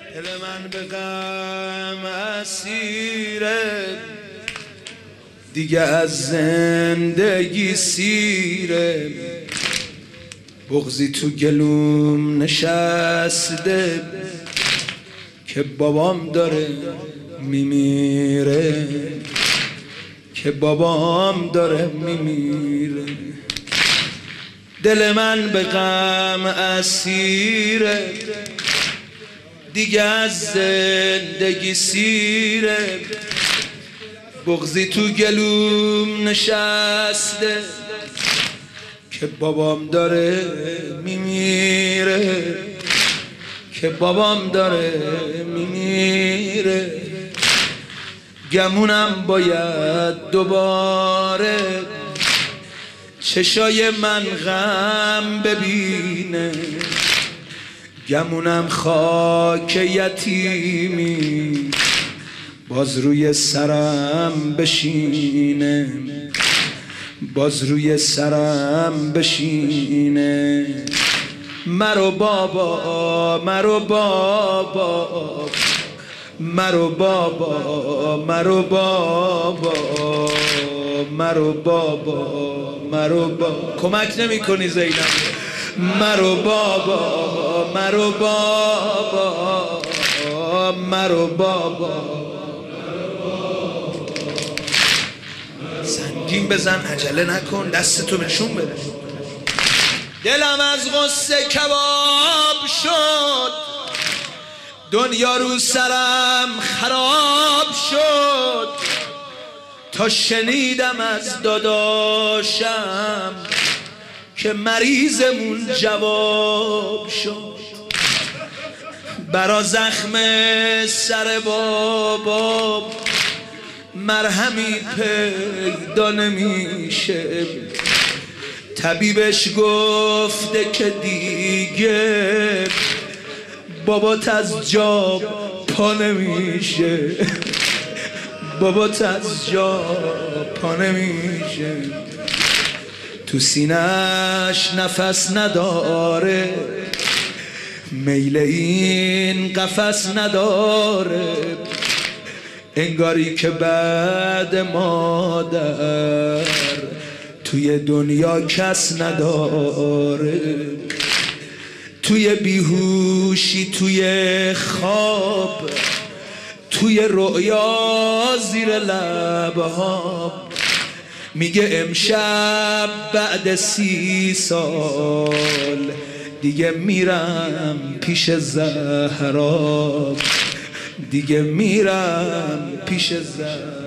دل من به غم اسیره، دیگه از زندگی سیره. بغضی تو گلوم نشسته که بابام داره میمیره، که بابام داره میمیره. دل من به غم اسیره، دیگه از زندگی سیره. بغضی تو گلوم نشسته که بابام داره میمیره، که بابام داره میمیره. گمونم باید دوباره چشای من غم ببینه، گمونم خاک یتیمی باز روی سرم بشینه، باز روی سرم بشینه. مرو بابا، مرو بابا، مرو بابا، مرو بابا، مرو بابا، مرو بابا. کمک نمی کنی زینب. مرو بابا، مرو بابا، مرو بابا. سنگین بزن، عجله نکن، دستتو نشون بده. دلم از غصه کباب شد، دنیا رو سرم خراب شد. تا شنیدم از داداشم که مریضمون جواب شد. برا زخم سر بابا مرهمی پیدا نمیشه. طبیبش گفته که دیگه بابات از جا پا نمیشه، بابات از جا پا نمیشه. تو سینه‌اش نفس نداره، میل این قفس نداره. انگاری که بعد مادر توی دنیا کس نداره. توی بیهوشی، توی خواب، توی رؤیا، زیر لبها میگه امشب بعد 30 سال دیگه میرم پیش زهرا، دیگه میرم پیش زهرا.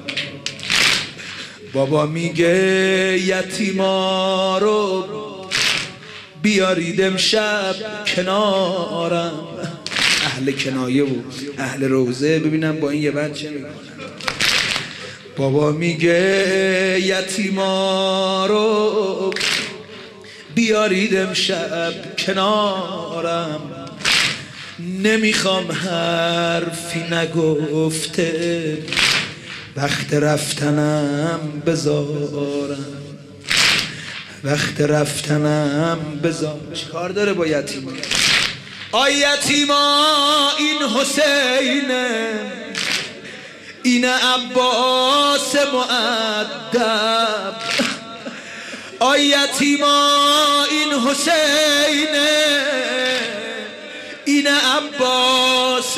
بابا میگه یتیما رو بیارید امشب کنارم. اهل کنایه و اهل روزه ببینم با این یه وقت چه میکنم. بابا میگه یتیما رو بیارید امشب کنارم. نمیخوام حرفی نگفته وقت رفتنم بذارم، وقت رفتنم بذار. چیکار داره با یتیما؟ آی یتیما این حسینه، این عباس مؤدب. آی یتیما این حسینه، این عباس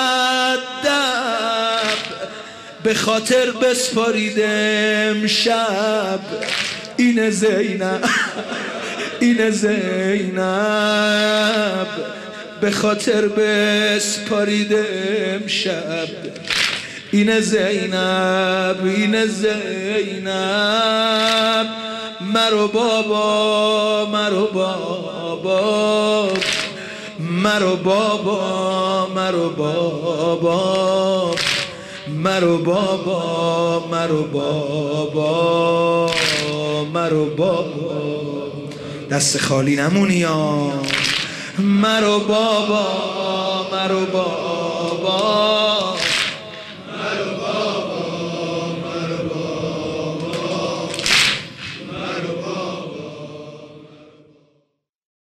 مؤدب. به خاطر بسپارید امشب این زینب، این زینب. به خاطر بسپارید امشب این زینب، این زینب. مرو بابا، مرو بابا، مرو بابا، مرو بابا، مرو بابا، مرو بابا، مرو بابا. دست خالی نمونی یا مرو بابا، مرو بابا.